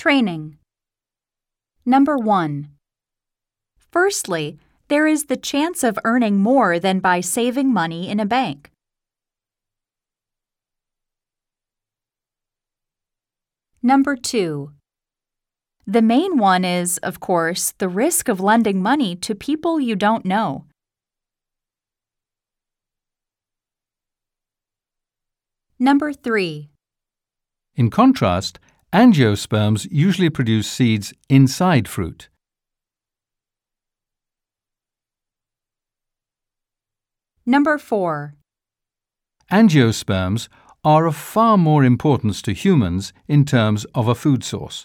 Training. Number 1. Firstly, there is the chance of earning more than by saving money in a bank. Number 2. The main one is, of course, the risk of lending money to people you don't know. Number 3. In contrast, angiosperms usually produce seeds inside fruit. Number 4. Angiosperms are of far more importance to humans in terms of a food source.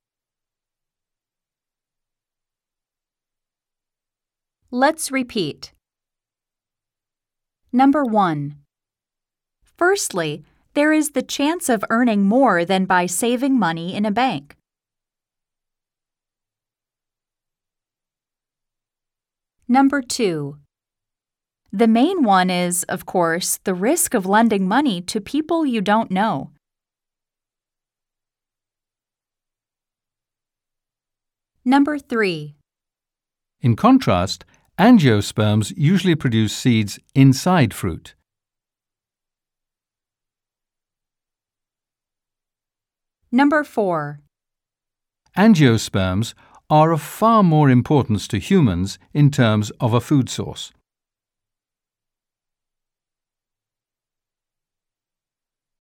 Let's repeat. Number 1. Firstly, there is the chance of earning more than by saving money in a bank. Number 2. The main one is, of course, the risk of lending money to people you don't know. Number 3. In contrast, angiosperms usually produce seeds inside fruit. Number 4. Angiosperms are of far more importance to humans in terms of a food source.